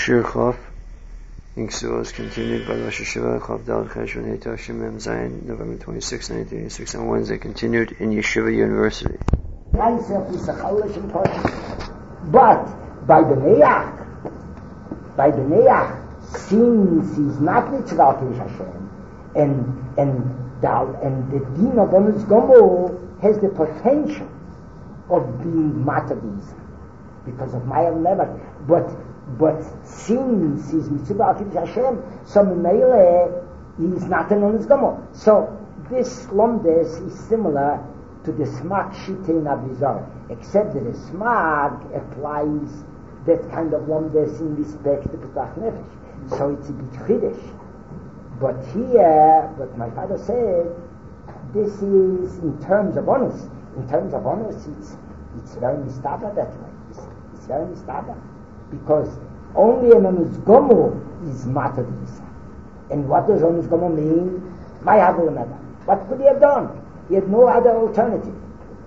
Shir Chof. Inksu was continued by Rosh Hashiva, Chof Dal Cheshvan Heit Hashim Mem Zayin, November 26, 1986, on Wednesday, continued in Yeshiva University. But by the Neach, since he's not Mitzvah Kiddush Hashem, and the Din of Onus Gomel has the potential of being Matadis because of Mayel Never, but since he's Mitzvah Kiddush Hashem, so Meile is not an Onus Gomel. So this Lomdes is similar to the Smak Shite in Abizar, except that the Smak applies that kind of Lomdes in respect to Pesach Nefesh. So it's a bit Chiddush. But here, what my father said, this is in terms of honest. In terms of honest, it's very mistaba that way. It's very mistaba. Because only an Onus Gomel is Matad Yisa. And what does Onus Gomel mean? My Havulanada. What could he have done? He had no other alternative.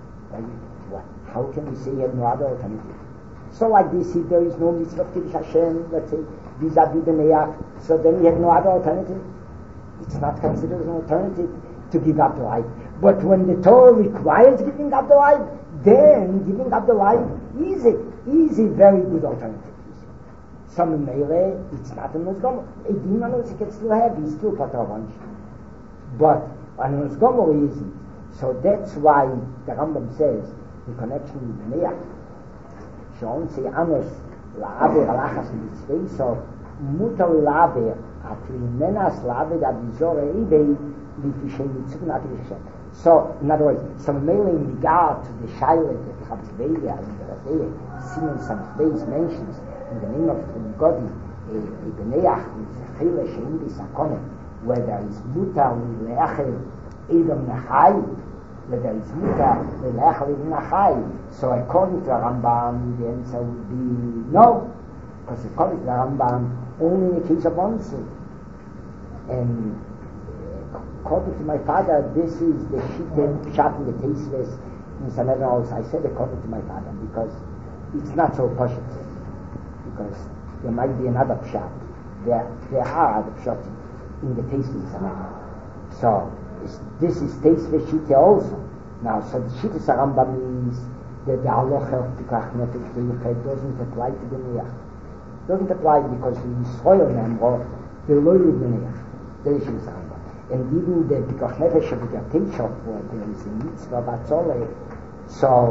How can we say he had no other alternative? So like this, if there is no mitzvah of Kiddush Hashem, let's say, vis-a-vis B'neiach, so then he had no other alternative. It's not considered an alternative to give up the life. But when the Torah requires giving up the life, then giving up the life is a very good alternative. Some in Meile, it's not an Onus Gomel. A demon he can still have, he's still part of Onus. But an Onus Gomel isn't. So that's why the Rambam says, in connection with B'neiach, schon sie anders la'aver alachas mitzvei, so mutar la'aver atri menas la'aver abizor eibei lifishay mitzvah nati Hashem. So, in other words, some mainly in regard to the Shailet that Chavzveya and the Radeh, Simon Samchveis mentions in the name of the Godi, a B'neiach with Chile Shein B'Sakonem, where there is mutar le'achel Edom Nachai, where there is mutar le'achel Edom Nachai. So according to the Rambam, the answer would be no, because according to the Rambam, only in the case of Onsu. And according to my father, this is the Shittem Pshat in the Teisves in Sanhedrin also. I said according to my father, because it's not so poshut. Because there might be another Pshat. There are other Pshat in the Teisves in Sanhedrin. So this is Teisves Shitte also. Now, so the Shitte Rambam means that the halacha of Pekach Nefesh doesn't apply to the B'neiach. Doesn't apply because the Yisrael member, the loyal B'neiach. That is the Rambam. And even the Pekach Nefesh of the Teishov, where there is a mitzvah batzole, so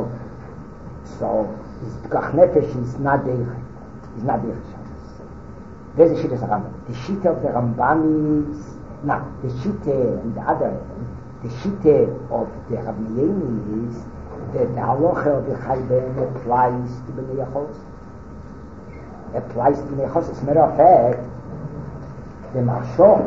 this Pekach Nefesh is not Deich. It's not Deich Shabbos. There's the Shitte Rambam. The Shitte of the Rambam is, now, the Shitte and the other, the Shitte of the Rav Meiri is that the halacha of the Chayben applies to B'neiachos. Applies to B'neiachos. As a matter of fact, the Marshal,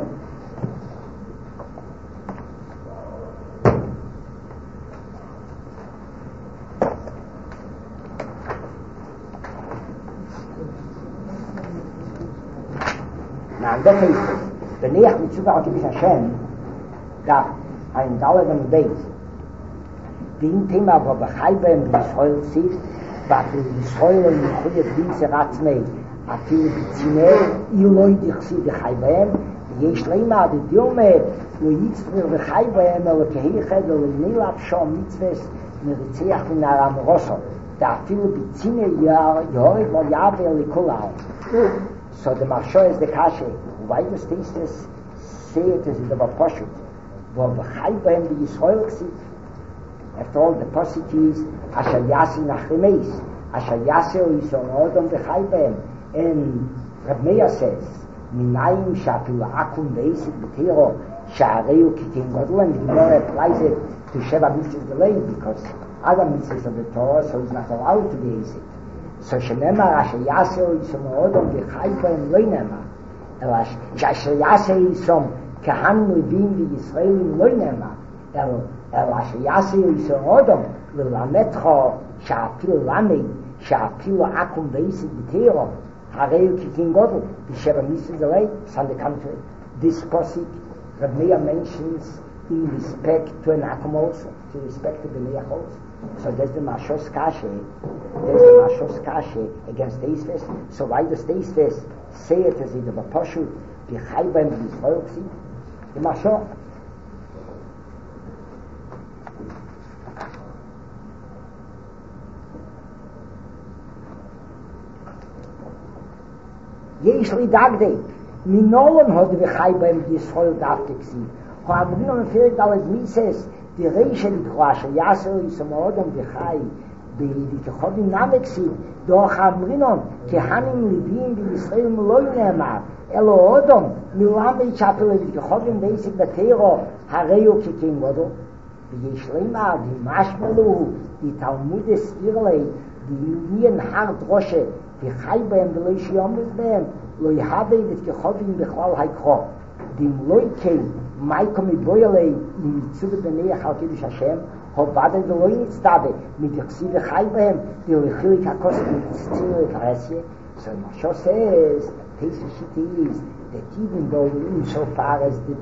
now in that case, B'neiach Mitzvah Kiddush Hashem, that ein Dalet and Beis, Din Thema, wo B'chayben B'Yisrael Tzif, but Yisrael and Yechudet Din Zeratzmei, Atil B'Tzinei, Iloi Dichsi B'chayben, Yesh Leima, the Dilme, Lo Yitzvir B'chayben, Lo Kehiched, Lo Nilab Shom Mitzves, Neritzeach Min Aram Rosso, the Atil B'Tzinei Yehorid Lo Yavel Likolau. So the Marsha is the Kashe. Why does Teisves say it as in the Vaposhut? Wo B'chayben B'Yisrael Tzif. After all, the posik is Asher Yasi Nachremeis, Asher Yasi Yisrael Odom B'chayben. And Rav Meir says, Minayim Shafilu Akum Ve'esik B'Tero Sha'areu Kitin Godel, and the Gemara applies it to Sheva Mitzvahs Delay because other mitzvahs of the Torah, so he's not allowed to be Esik. So Shenemar Asher Yasi Yisrael Odom B'chayben Loi Nemar, Asher Yasi Yisrael Kahan Levim V'Yisraelim Loi Nemar, Asher Yasi Yisrael Odom L'Lametcho Sha'afilu Lamed Sha'afilu Akum Ve'esik B'Tero Hareu Kitin Godel, the Sheva Mitzvahs Delay. It's on the contrary. This posik Rav Meir mentions in respect to an Akum also, to respect to the B'neiach also. So there's the Mashos Kashe, there's the Mashos Kashe against Eisves. So why does Eisves say it as either Bapashut, the Chayban, the Yisrael, the Mashos? יש לי דגדי, מנולן הוד וחי בהם בישראל דווקא כסיב. המדינה מפרק על מיסס, די רשע לדרוש, יעשר יסמאודם וחי, בתחובים נמקסיב, דוח המרינון, כהנים לבים בישראל מלוי נאמר, אלו אודם, מלמד שפל בתחובים בייסיק בתירו, הרי הוא כקים גודו. ויש למה, די משמלו, די תלמוד הסביר לי, די מיליאן הר דרושה, וחי בהם ולא שיומד בהם, לא יהווה ותכחובים בכלל היקחו. דים לא יקי, מייקו מבוי עלי, למצוא בניח על קידוש השם, הובדה ולא נצטבה, מתייחסי וחי בהם, ולחיליק הכוסת מצציר לקרסיה. So Moshe says, Pesach is that even though insofar as the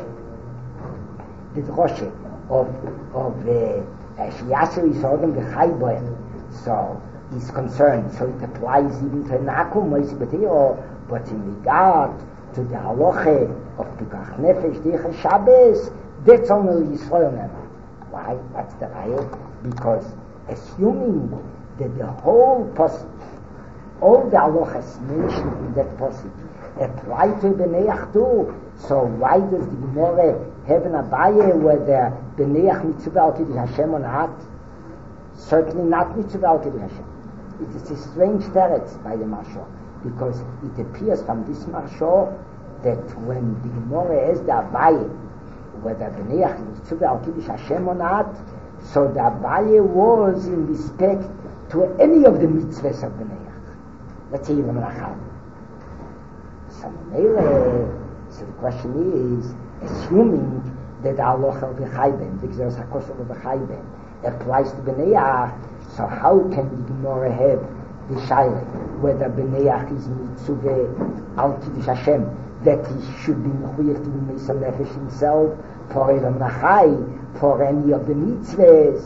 droshe of Shiyaser Yisodom v'chai b'hem, so is concerned, so it applies even to Nakum, but in regard to the halacha of Pikuach Nefesh, Deicha Shabbos, that's only Yisrael Nema. Why? What's the raya? Because assuming that the whole posik, all the halachas mentioned in that posik, apply to B'neach too, so why does the Gemara have an abaya whether B'neach mitzvah al Kiddush Hashem or not? Certainly not mitzvah al Kiddush Hashem. It is a strange teretz by the Marsha, because it appears from this Marsha that when the Gemara has the Abaye, whether B'neach is mitzvah al Kiddush Hashem or not, so the Abaye was in respect to any of the mitzvahs of B'neach. Let's say Yom Rachel. So the question is, assuming that the halacha of the Chayben, the Gzeros HaKosov of the Chayben, applies to B'neach, so how can the Gemara have the Shaila, whether B'neach is mitzvah al Kiddush Hashem, that he should be mechuyev to be Meisel Nefesh himself, for Elam Nachai, for any of the mitzvahs,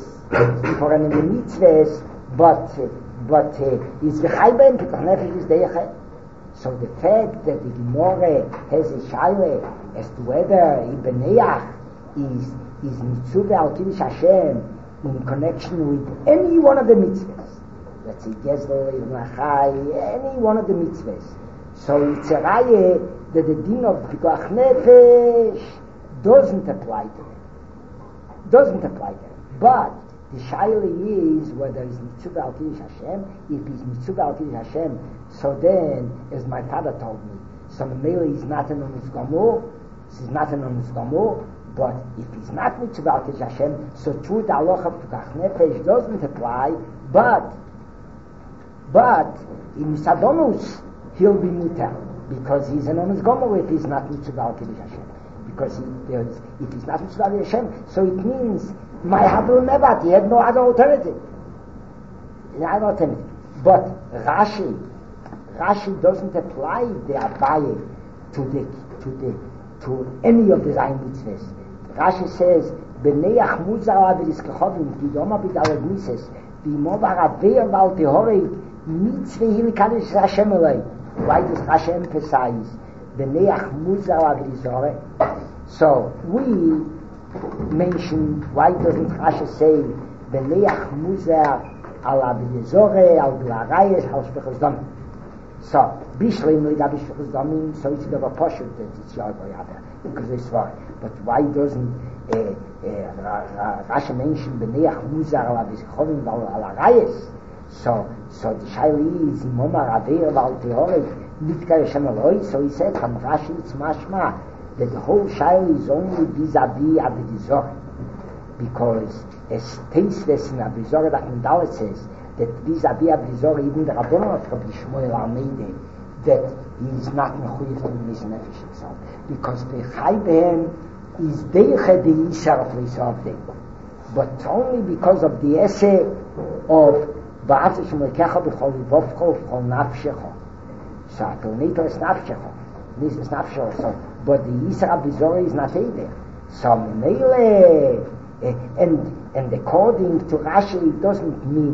but is v'chayben Pikuach Nefesh is deicha. So the fact that the Gemara has a Shaila as to whether B'neach is mitzvah al Kiddush Hashem in connection with any one of the mitzvahs, let's say Gezlo, Nachai, any one of the mitzvahs. So it's a raya that the din of Pikuach Nefesh doesn't apply to them. But the shaila is whether it's mitzvah al Kiddush Hashem. If it's mitzvah al Kiddush Hashem, so then, as my father told me, so Mele is not an onus gamur. This is not an onus gamur. But if it's not mitzvah al Kiddush Hashem, so true the halacha of Pikuach Nefesh doesn't apply. But in Misadonus he'll be mutar because he's an onus gamur if he's not mitzvah al Kiddush Hashem. Because if he's not mitzvah al Kiddush Hashem, so it means my Havil Nebat, he had no other alternative. But Rashi doesn't apply the Abaye to any of the Zayin mitzvahs. Rashi says, B'neach muzar v'diskechovim kidoma b'dalad mises v'imova raveir val tehorei mitzvah hilikadosh Hashem elei. Why does Rashi emphasize B'neach muzar v'dizore? So we mentioned, why doesn't Rashi say B'neach muzar al abdizore al b'larayes al shpechos damim? So bishleim liga b'shpechos damim, so it's the Raposhut that it's Yahweh because it's right. But why doesn't Rashi mention B'neach muzar al abdizchovim al b'larayes? So the shaila is imoma raveir val tehorei mitkar Hashem eloi. So he said from Rashi it's mashma that the whole shaila is only vis-a-vis Avedizor, because as tasteless in Avedizor that Mendalet says that vis-a-vis Avedizor even the Rabbanon of Rabbi Shmuel Almeida that he is not mechuyev to be Meisel Nefesh himself, because the Chayben is deicha the Yisar of Leisavdei, but only because of the essay of Ba'atzah Shemlekecha b'chol libovcho b'chol nafshecha. So Atonito is nafshecha, this is nafshecha. So but the Yisra B'Zorah is not there. So Mele, and according to Rashi, it doesn't mean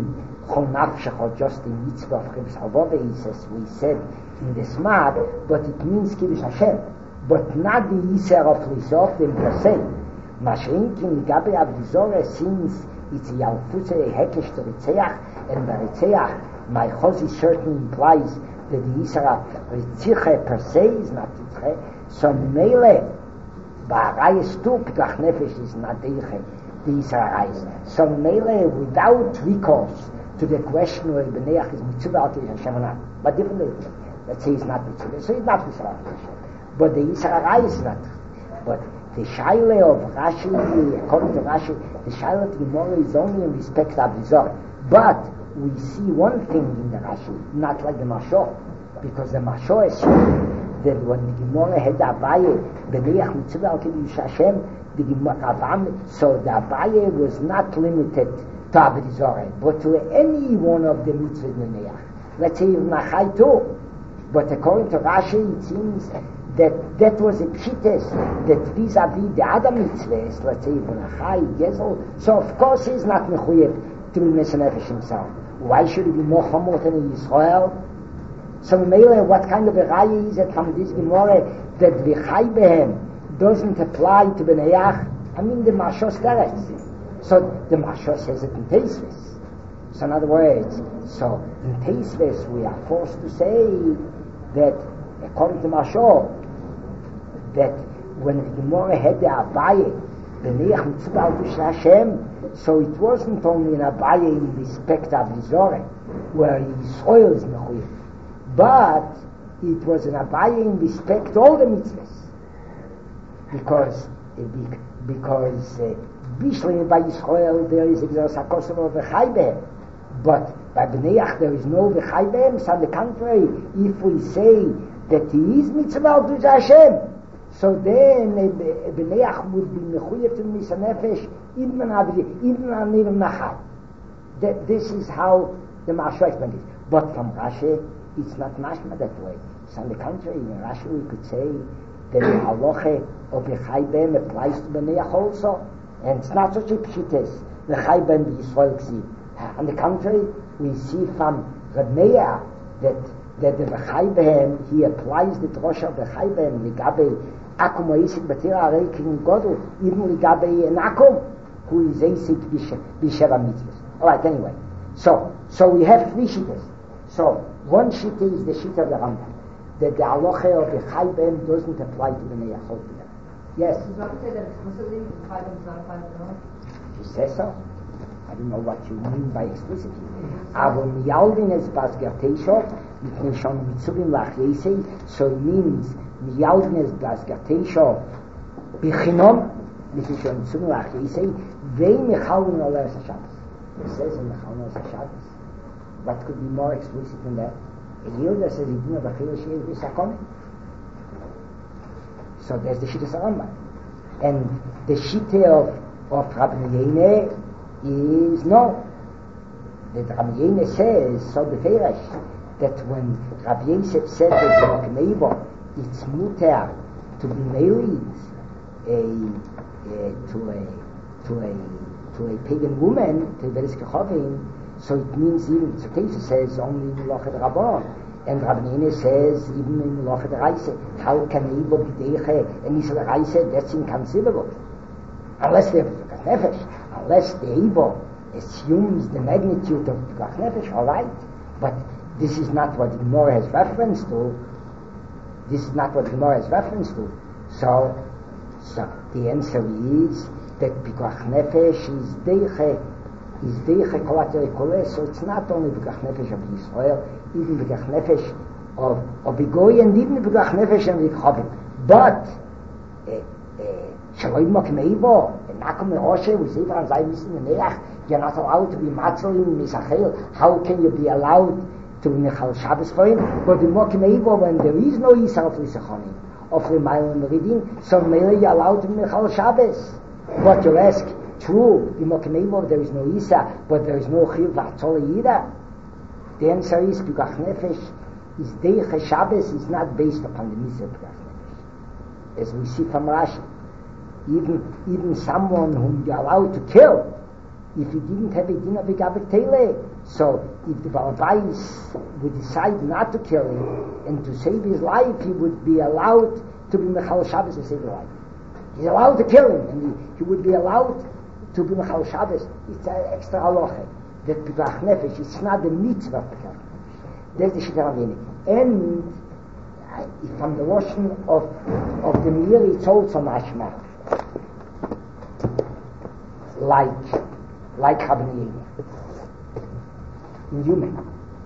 Chol Nafshecha, just the mitzvah of Chibs Havaveh, as we said in the Smad, but it means Kiddush Hashem, but not the Yisr of Lisof, them per se. Mashrinkin Gabi Avdizore, since it's Yalfutze Hekesh to Ritzeach, and the Ritzeach, my Chosi certainly implies that the Yisr of Ritziche per se is not Ritziche, so Mele, Ba'arayis tu, Pituach Nefesh is not Deiche, the Yisr Arayis. So Mele, without recourse to the question whether B'neach is Mitzvah Al Hashem or not, but differently, let's say it's not Mitzvah, so it's not Mitzvah Al Hashem, but the Yisr Arayis is not. But the Shaila of Rashi, according to Rashi, the Shaila of Gemara is only in respect of the Zohar. But we see one thing in the Rashi, not like the Mashor, because the Mashor is that when the Gemara had the Abaye, B'neach Mitzvah Al Kiddush Hashem, the Gemara, so the Abaye was not limited to Avodah Zarah, but to any one of the mitzvahs B'neach. Let's say even Nachai too. But according to Rashi, it seems that was a pshites, that vis-a-vis the other mitzvahs, let's say even Achai, Gezel, so of course he's not mechuyev to be Mesanefesh himself. Why should he be more humble than in Israel? So Mele, what kind of a raya is it from this Gemara that V'chai Behem doesn't apply to B'neach? I mean the Mashos Teretz. So the Mashos says it in Teisves. So in other words, so in Teisves we are forced to say that according to Mashor, that when the Gemara had the Abaye, B'neach Mitzvah Al Kiddush Hashem, so it wasn't only an Abaye in respect of the Zorah, where Yisrael is mechuyev, but it was an Abaye in respect to all the mitzvahs, because Bishlein by Yisrael there is a Kosovo of V'chai Behem, but by B'neach there is no V'chai Behem. So on the contrary, if we say that he is Mitzvah Al Kiddush Hashem, so then B'neach would be mechuyev to Misa Nefesh even on Nachal. That this is how the Mashra explains it. But from Rashi, it's not mashma that way. So on the contrary, in Rashi we could say that the halacha of V'chai Behem applies to B'neach also, and it's not such a pshites V'chai Behem Yisrael Ksiv. On the contrary, we see from Reb Meir that the V'chai Behem, he applies the drosha of V'chai Behem Ligabe Akum Oisik Batira Arei King Godel, even Ligabe an Akum who is Eisik B'Sheva Mitzvahs. Alright, anyway. So we have three shittas. So one shitta is the shitta of the Rambam, that the halacha of V'chai Behem doesn't apply to the Neach altogether. Yes? Does not say that explicitly V'chai Behem does not apply to the Neach? He says so. I don't know what you mean by explicitly. Aber miyaldin es bas gerteishot, mit shon mitzuvim lachyesei, so it means miyaldin es bas gerteishot, bichinom, mit shon mitzuvim lachyesei, vei mechalin oler Shabbos. It says in mechalin oler Shabbos. What could be more explicit than that? A Yehuda says, Yidina b'chil she'ez b'sakone. So there's the Shittas Rambam. And the Shitta of Rabbi Yehuda is no. That Rabbi Yehuda says, so beferish, that when Rabbi Yosef said that the Mokmeibo, it's muter to be married to a pagan woman, to Beres Kechovim, so it means even the Tzotesa says only in Lochet Rabban, and Rabbi Yehuda says even in Lochet Reise, how can Eibo be Deiche and Yisrael Reise? That's inconceivable. Unless they have Nefesh, unless the Eibo assumes the magnitude of Pikuach Nefesh, all right, but this is not what the Gemara has reference to. So the answer is that Pikuach Nefesh is Deiche Kolateri Kole, so it's not only Pikuach Nefesh of Yisrael, even Pikuach Nefesh of Bigoy, and even Pikuach Nefesh of Yichovim. But Shaloi Mokmeibo, Nakum Roshe, we say from Zayvis in the Neach, you're not allowed to be Matzal in Misachel. How can you be allowed to be Mechal Shabbos for him? But the Mokmeibo, when there is no Yisrael of Lisachonim, of Remayel and Reading, so Mele you're allowed to be Mechal Shabbos. But you ask, true, the Mokmeibo, there is no Isa, but there is no Chiyuv V'Atzol either. The answer is, Pikuach Nefesh is Deiche Shabbos is not based upon the Mitzvah Pikuach Nefesh. As we see from Rashi, even someone whom you're allowed to kill, if he didn't have a din of a Gabek Tele, So if the Balabais would decide not to kill him and to save his life, he would be allowed to be Mechal Shabbos and save his life. He's allowed to kill him, and he would be allowed to be Mechal Shabbos. It's an extra halacha that Pikuach Nefesh, it's not the mitzvah of Pikuach Nefesh. There's the Shita Ravini. And from the washing of the Mir, it's also mashma. Like Rabbi in human.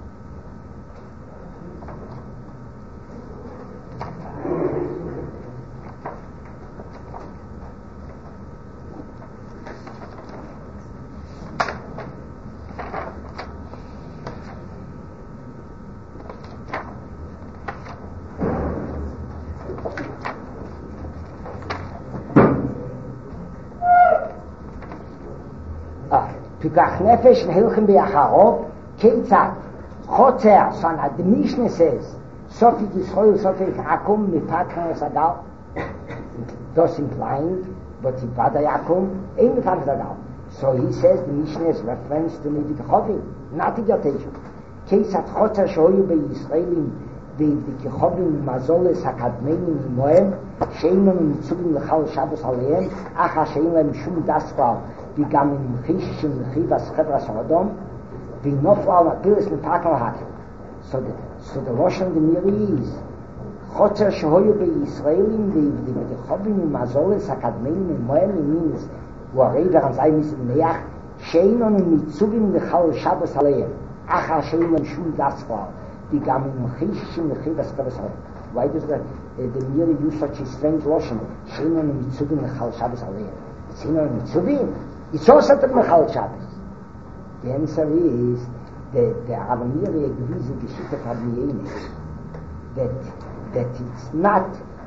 Pikuach Nefesh and Hilchim B'Yacharov, Keitzad, Chotzer, so the Mishnah says, Sofik Yisrael, Sofik Akum, Mipatran Sadal, thus implying, but Ivada Yakum, Ein Mipatran Sadal. So he says the Mishnah is reference to Nevid Chovim, not to Yoteshu. Keitzad Chotzer Shoyu B'Yisraelim, V'Kichovim Mazoles HaKadmenim Imoem, Sheinon Mitzugim L'chal Shabbos Aleim, Acha Shein Lem Shum Dasval, וגם עם חיש של חיבס חברס האדום ונופלו על הפילס מפקל ההקל. So the Russian Demiri is חוצר שהויו בישראלים ודחובים עם הזולס הקדמים ממוהם means הוא הרי ורן זי מסמניח שאין לנו מיצובים לחל שבס עליהם אחר שאין להם שום דס כבר וגם עם חיש של חיבס חברס האדום. Why does the Demiri use such a strange Russian שאין לנו מיצובים לחל שבס עליהם? It's in לנו מיצובים. It's also the Mechal Shabbos. The answer is that the Aramiri agrees with the Shita Fabiyenes that it's not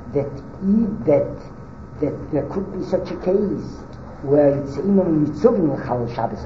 that there could be such a case where it's Inon Mitzuvim Mechal Shabbos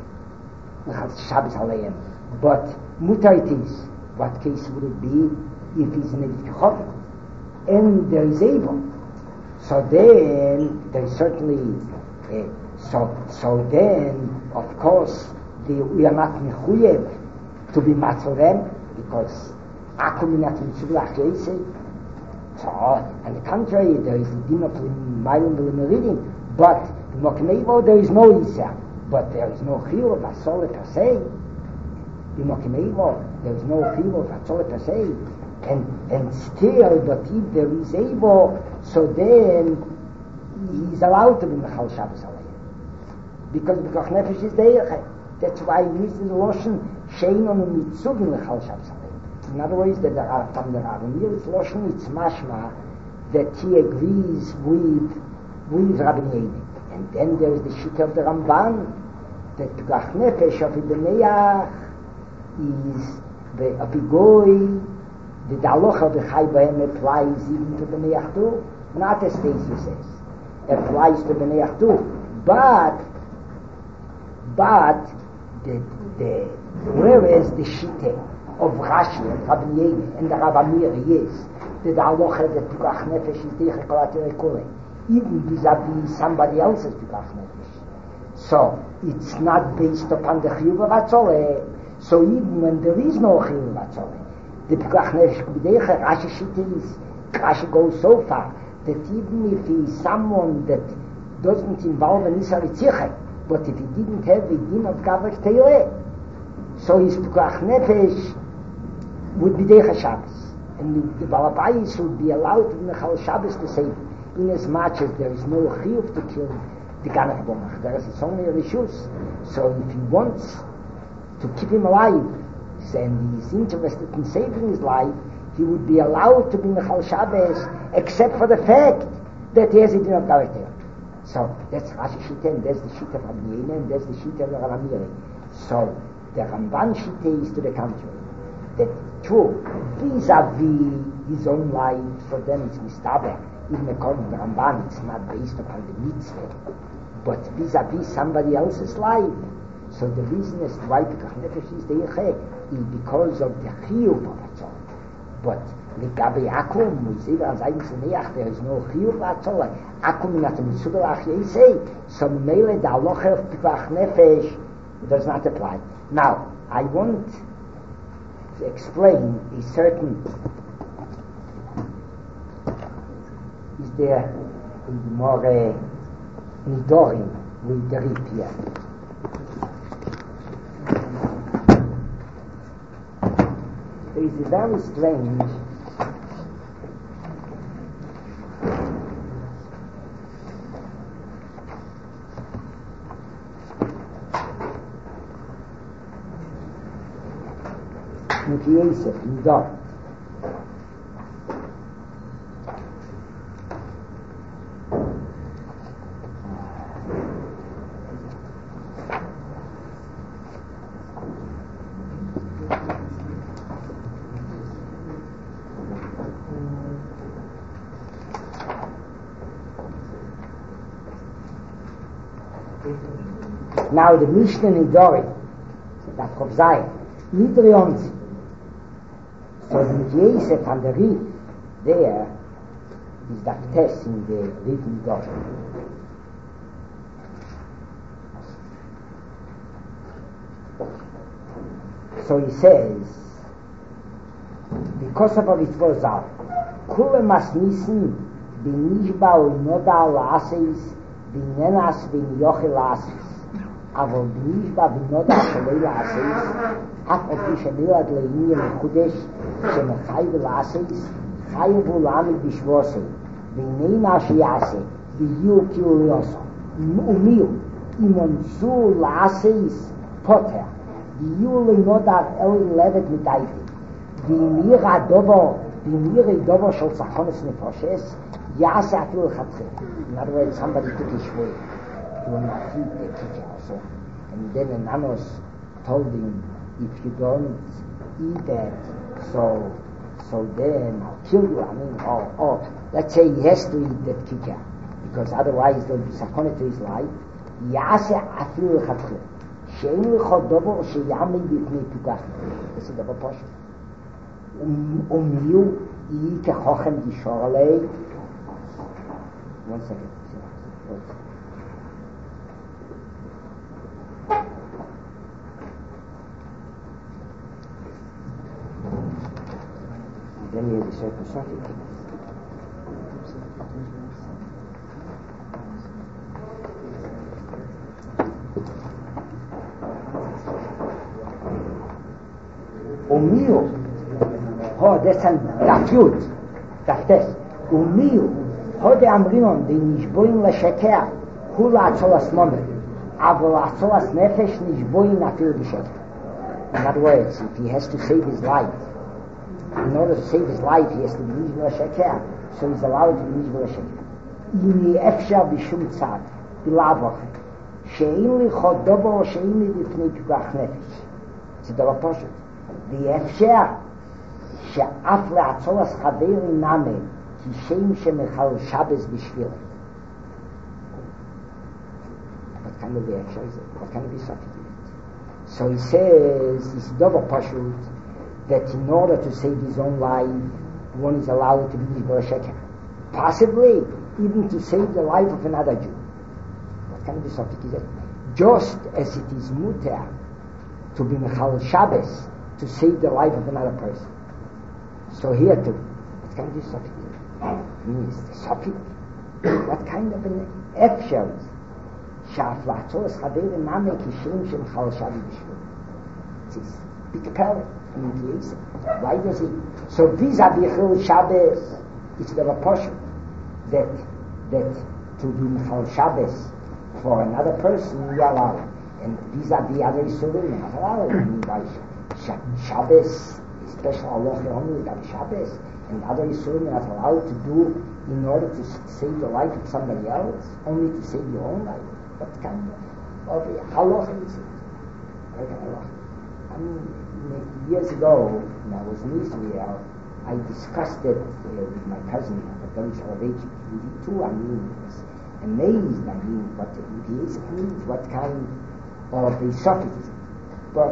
Aleim, but Mutar it is. What case would it be if he's Nevid Kechovim and there is Abel? So then there is certainly So then, of course, we are not mechuyev to be matzal them because akum not mitzvah yese. So, on the contrary, there is the din of mayim v'lemeridin, but the mokneivo there is no isa, but there is no chiyuv of asole per se. The mokneivo there is no chiyuv of asole per se, and still, but if there is able, so then he is allowed to be mechal Shabbos Aleim. Because Pikuach Nefesh is there. That's why he uses the Loshen Shein on the Mitzugim L'chal Shabbos Aleim. In other words, that from the Aramir, it's Loshen, it's mashma that he agrees with Rabbi Yehuda. And then there is the Shita of the Ramban that Pikuach Nefesh of Ibeneach is the Abigoy, the Daloch of the Chai Bahem applies even to Beneach too. Not as Stacey says, applies to Beneach too. But whereas the Shita of Rashi and Rabbi Yehuda and the Rabbi Meir is the halacha that Pikuach Nefesh is Deicha Kolatere Kole, even vis-a-vis somebody else's Pikuach Nefesh. So it's not based upon the Chiyuv of Atzoleh. So even when there is no Chiyuv of Atzoleh, the Pikuach Nefesh could be Deicha. Rashi Shita is, Rashi goes so far that even if he is someone that doesn't involve an Isar Ritzichai, but if he didn't have a din of Gavach Teireh, so his Pikuach Nefesh would be Deicha Shabbos. And the Balabais would be allowed to Mechal Shabbos to save him, in as much as there is no Chiyuv to kill the Ganach Bomach. There is only a Rishus. So if he wants to keep him alive, and he is interested in saving his life, he would be allowed to be Mechal Shabbos, except for the fact that he has a din of Gavach Teireh. So that's Rashi Shita, and that's the Shita of Rabbi Yehuda, and that's the Shita of the Ramiri. So the Ramban Shita is to the contrary. That true, vis-a-vis his own life, for them it's mistaber. Even according to the Ramban, it's not based upon the mitzvah, but vis-a-vis somebody else's life. So the reason is why Pikuach Nefesh is Deicha is because of the Chiyuv of Atzoleh. But Gabi Akum, we see that there is no Chiyuv Atzoleh. Akum not a mitzvah lach. So Mele the halacha of Pikuach Nefesh does not apply. Now, I want to explain a certain, is there more nidorim with the rip here. There is a very strange Yosef Nidor. Now the Mishnah Nidori, that Chav Zayin, Nidri Onzi. So the Yosef and the Rif, there is that test in the Rif Nidori. So he says, because of it was out, Kule mas nissen, bin nishba o inoda al ases, bin nenas bin yochel ases. אבל בנישבא בנודה שלא לעשייס, אף אופי שנילד לעניין לחודש, שמחייב לעשייס, חייב הוא לעמד בשבוסי, והנה מה שיעשה, ויהיו כאילו ליוסו. ומיהו, אם אונסו לעשייס פוטר, ויהיו לנודה אל לבד מדייבי, ואם יראה דובר של סחונס נפושס, יעשה אפילו חתכם. In other words, somebody took his way. To not feed the teacher also. And then Ananos told him, if you don't eat that, so then I'll kill you. I mean, or let's say he has to eat that teacher, because otherwise there'll be sakona to his life. Yase afilu lechatchila. She'en lecho dobo sheyamei b'pnei pigach. This is the Pasha. Umiu yi kechochem dishorlei. 1 second. Then you have a certain suffix. Umio, that's an dafyut, daftes. Umio, de amrinon, de nishboin l'sheker, hu la'atzolas momer, avo la'atzolas nefesh nishboin afil b'sheker. In other words, if he has to save his life, in order to save his life, he has to be nishbol sheker, so he's allowed to be nishbol sheker. Ini efshar b'shum tzad, b'lavoch, she'in li chodobo, she'in li b'pnei pigach nefesh. It's a דבר פשוט. ואפשר שאף לעצור חבר נאמה, כשם שמחל שבס בשבילה. What kind of אפשר is it? What kind of substitute? So he says, it's דבר פשוט, that in order to save his own life, one is allowed to be nishbol sheker. Possibly, even to save the life of another Jew. What kind of substitute is it? Just as it is muter to be mechal Shabbos to save the life of another person. So here too, what kind of substitute? Means the substitute. What kind of an efshar is? Shaf la'atzos chaver name kishem shemchal Shabbos b'shvil. It is big parallel. Why does he? So vis-a-vis Chil Shabbos, it's the portion that to be Mechal Shabbos for another person you allow, and vis-a-vis other Yisurim you're not allowed. I mean, by Shabbos, special Allah only about Shabbos, and other Yisurim you're not allowed to do in order to save the life of somebody else, only to save your own life. What kind of halacha is it? What kind of halacha? I mean, years ago, when I was in Israel, I discussed it with my cousin, Dr. Soloveitchik. He too, I mean, was amazed, what the Judaism means, what kind of a suffix. But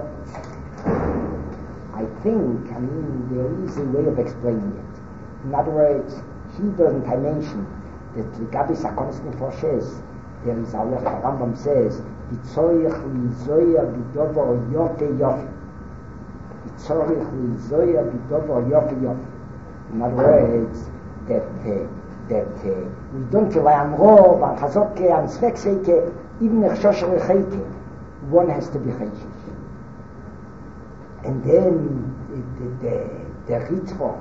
I think, there is a way of explaining it. In other words, he doesn't mention that the Gabi Sakonis Nefoshes, there is Allah, the Rambam says, Vitzoyech lizoyer bidovo yofe yofe. tzorich lizoya b'dovo yofi yofi. In other words, that we don't rely on Rov, on Chazoke, on Svekseike, even if Shosher Cheike, one has to be Cheishish. And then the Ritvo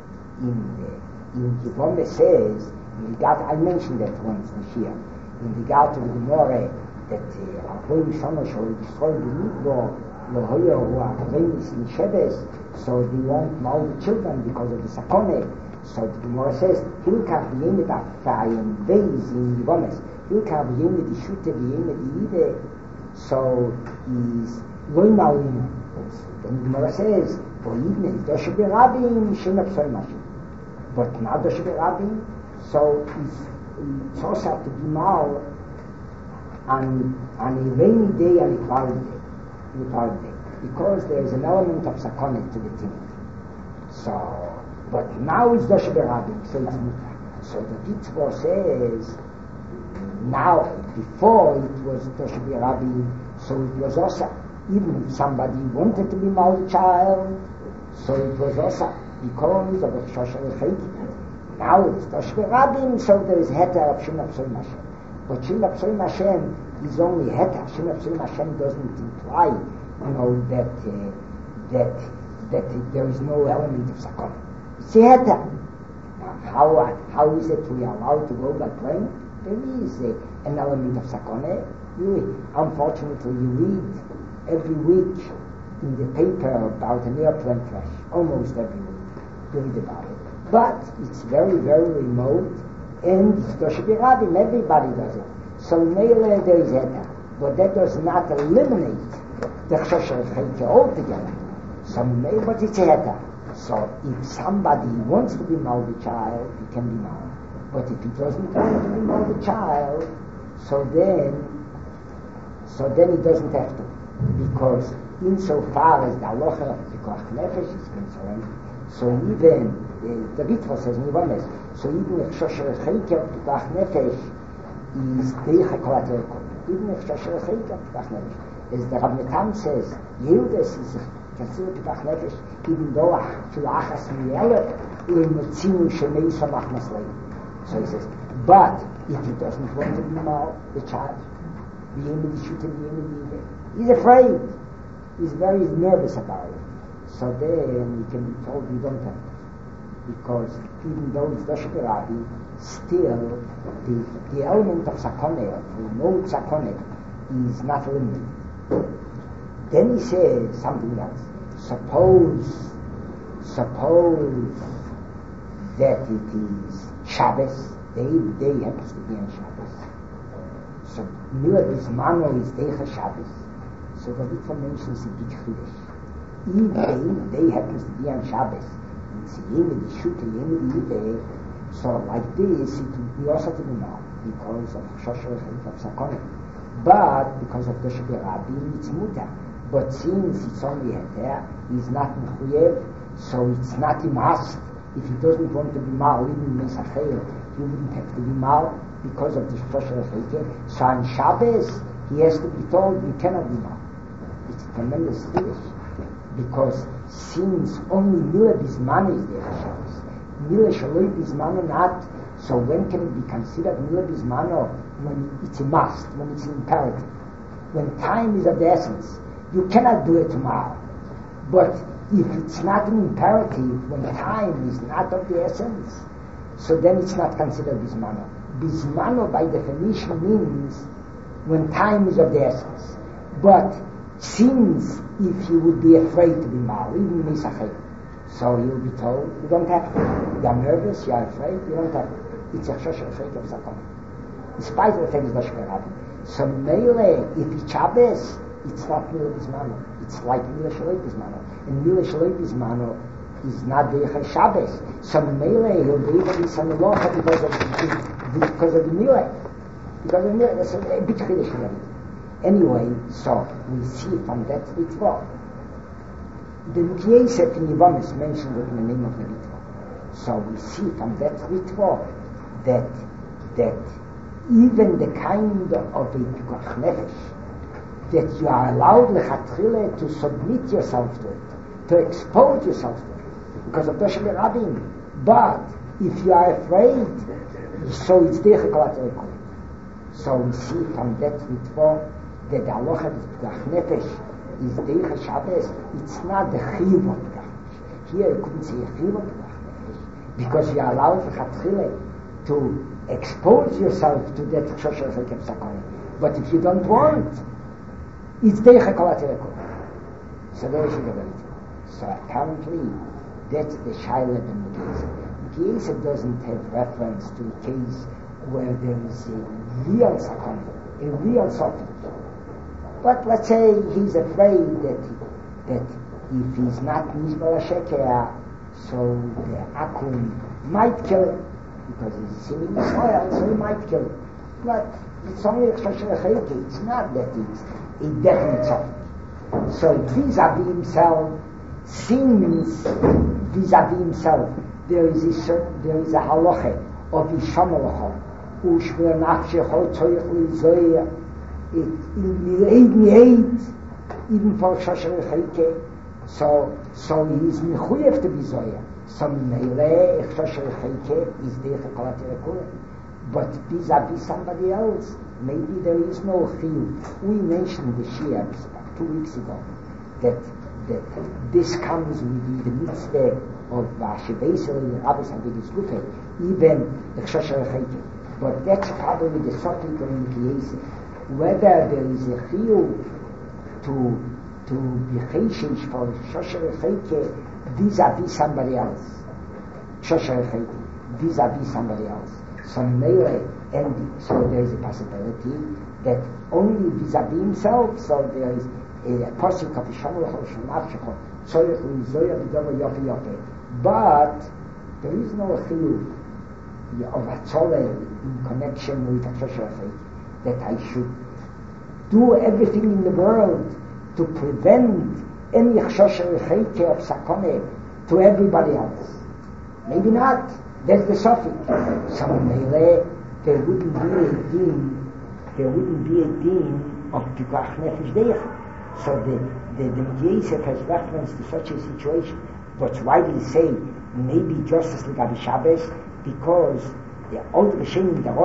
in Yevome says, in regard, I mentioned that once this year, in regard to the Gemara, that Avoim Shonosh will destroy the Midbar, Lohoyo, who are famous in Sheves, so they won't know the children because of the Sakone. So the Gemara says, Hilkach v'yemed afayim beis in Yivomes. Hilkach v'yemed ishute v'yemed yive. So he's loimalim. Then the Gemara says, v'yidne doshe b'rabim shenab soimashim. But now doshe b'rabim, so it's also to be mal on a rainy day and a cloudy day. Because there is an element of sakone to the thing. So, but now it's Doshe Berabim, so it's Mutar. So the Ritvo says, now, before it was Doshe Berabim, so it was Osa. Even if somebody wanted to be married child, so it was Osa, because of the Shosher Echayki. Now it's Doshe Berabim, so there is Heter of Shinab Soim Hashem. But Shinab Soim Hashem is only Heter. Shinab Soim Hashem doesn't imply, that there is no element of Sakon. It's a Heter. Now, how is it we are allowed to go by plane? There is an element of Sakone. Unfortunately, you read every week in the paper about an airplane crash. Almost every week you read about it. But it's very, very remote, and it's Doshe Berabim, everybody does it. So Mele there is Heter. But that does not eliminate the Chosher Cheike altogether. So Mele, but it's a Heter. So if somebody wants to be married child, he can be married. But if he doesn't want to be married child, so then he doesn't have to. Because insofar as the halacha of the Koach Nefesh is concerned, so even the Ritva says Nivomes, so even if Shosher Cheike of the Koach Nefesh is Deicha Kolater Kol, even if Shosher Cheike of the Koach Nefesh, as the Rav Netam says, Yehudas is considered the Koach Nefesh, even though Achas Miele in Tzinu Shemei Samach Maslei. So he says, but if he doesn't want to be married, the child, he's afraid. He's very nervous about it. So then he can be told you don't have to. Because even though it's Doshe Berabim, still the element of Sakone, of remote Sakone, is not limited. Then he says something else. Suppose that it is Shabbos, day happens to be on Shabbos. So Mila Bismano is Deicha Shabbos. So the Ritva mentions a big Chiddush. If day happens to be on Shabbos, it's Yemid Shute, Yemid Yive, so like this, it would be also to be now, because of Shosher Cheike of Sakone. But because of Doshe Berabim, it's Mutar. But since it's only Heter, he's not Mechuyev, so it's not a must. If he doesn't want to be Mal, even in Mesachel, he wouldn't have to be Mal because of the Shosher Cheike. So on Shabbos, he has to be told, you cannot be Mal. It's a tremendous Chiddush. Because since only Mila Bismano is there for Shabbos, Mila Shaloi Bismano not, so when can it be considered Mila Bismano? When it's a must, when it's an imperative. When time is of the essence. You cannot do it tomorrow. But if it's not an imperative, when time is not of the essence, so then it's not considered Bismano. Bismano by definition means when time is of the essence. But since if you would be afraid to be married, even Misachel, so you'll be told, you don't have to. You're nervous, you're afraid, you don't have to. It's a Shosher Cheike of Sakon. In spite of the fact it's Doshe Berabim. So Meile, if it's Shabbos, it's not Mila Bismano. It's like Mila Shaloi Bismano. And Mila Shaloi Bismano is not Deicha Shabbos. So Meile, he'll be able to be Samelocha because of the Mila. Because of the Mila. That's a big Chiddush in it. Anyway, so we see from that Ritva. The Yosef in Yivomis mentioned it in the name of the Ritva. So we see from that Ritva that even the kind of a Pikuach Nefesh that you are allowed lechatchile to submit yourself to it. to expose yourself to it, because of Doshim Rabin. But if you are afraid, so it's Deicha Kolat Rekul. So we see from that mitzvah that the halacha of Pikuach Nefesh is Deicha Shabbos. It's not the Chiyuv of Pikuach Nefesh. Here you couldn't say a Chiyuv of Pikuach Nefesh, because you are allowed to expose yourself to that Shosher Chekev Sakone. But if you don't want, it's Deicha Kolat Rekul. So there is the So apparently, that's the Shaila and the Megillah. Megillah doesn't have reference to a case where there is a real sakon, a real suffix. But let's say he's afraid that if he's not Nishbal HaSheker, so the Akum might kill him, because he's sitting in soil, so he might kill him. But it's only a Shosher Chayke, it's not that it's a definite suffix. So vis-a-vis himself, since vis-a-vis himself, there is a halacha of Ishamalacha, ushmer nafshecho tzoich lizoyer, even for Shosher Chayke, so he is mechuyev to be zoyer. So meile Shosher Chayke is Deicha Kolat Rekul. But vis-a-vis somebody else, maybe there is no chiyuv. We mentioned the Shia 2 weeks ago that this comes with the mitzvah of Shevesel Rabbis Havidus Gufe, even the Shosher Chayke. But that's probably the subject of Mikiyesi. Whether there is a chiyuv to be chayshish for Shosher Chayke vis-a-vis somebody else, Shosher Chayke vis-a-vis somebody else. Some melee, and so there is a possibility that only vis-a-vis himself, so there is a pasuk of Yishamalacha Shamavshecha Tzorich Lizoyer V'Dova Yofe Yofe. But there is no chiyuv of Hatzoleh in connection with Shosher Chayke, that I should do everything in the world to prevent any Shosher Chayke of Sakone to everybody else. Maybe not. That's the suffix. Some melee, there wouldn't be a din of Pikuach Nefesh Deicha. So the Megillah has reference to such a situation. But why do you say maybe just as Gabi Shabbos? Because the old Rishonim, the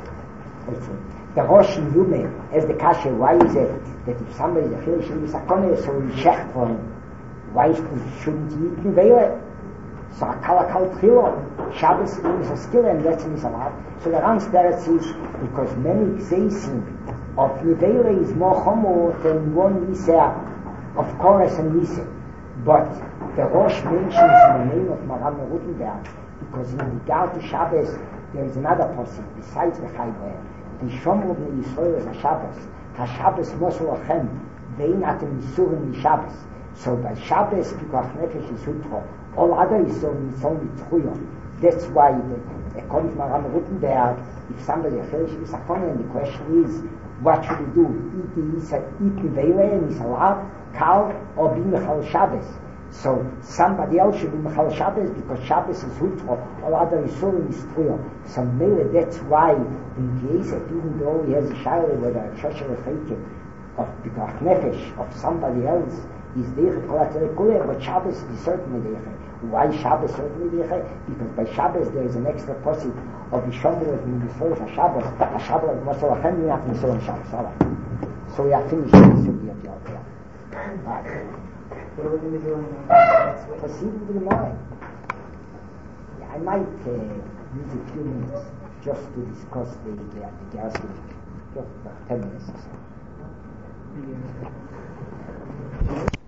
Rosh in Yume, as the Kasha, why is it that if somebody is a Chil Shil Sakone, so we check for him? Why shouldn't he eat Nevele? So Akalakal Tchilo, Shabbos is a skill and lesson is allowed. So the Ram Steretz is because many Gzeisim of Nevele is more homo than one Yiseh of Kores and Yiseh. But the Rosh mentions in the name of Maram Rutenberg because in regard to Shabbos there is another person besides the Chayveh. The Shomer of Yisrael is a Shabbos. HaShabbos Mosel Lachem Vein Atem Yisurim Shabbos. So by Shabbos Pikuach Nefesh is Hutro. All other is only Tchuyo. That's why, according to Maram Rutenberg, if somebody is a funny, and the question is, what should he do? Eat Nevele and he's allowed, Kal, or be Mechal Shabbos. So somebody else should be Mechal Shabbos because Shabbos is Hutro. All other is Tchuyo. So maybe that's why in Yesef, even though he has a Shaila whether a Shosher Chayke of Pikuach Nefesh of somebody else is Deicha Kolat Rekul, but Shabbos is certainly Deicha. Why Shabbos certainly Deicha? Because by Shabbos there is an extra posik of Yishomer of Yisrael for Shabbos. A Shabbos of Moshe Lachem, we have to Yisrael Shabbos. All right. So we are finished with this Sugya of Yalkiyah. Right. Proceeding to the morning. I might use a few minutes just to discuss the Gershon. Just about 10 minutes or so.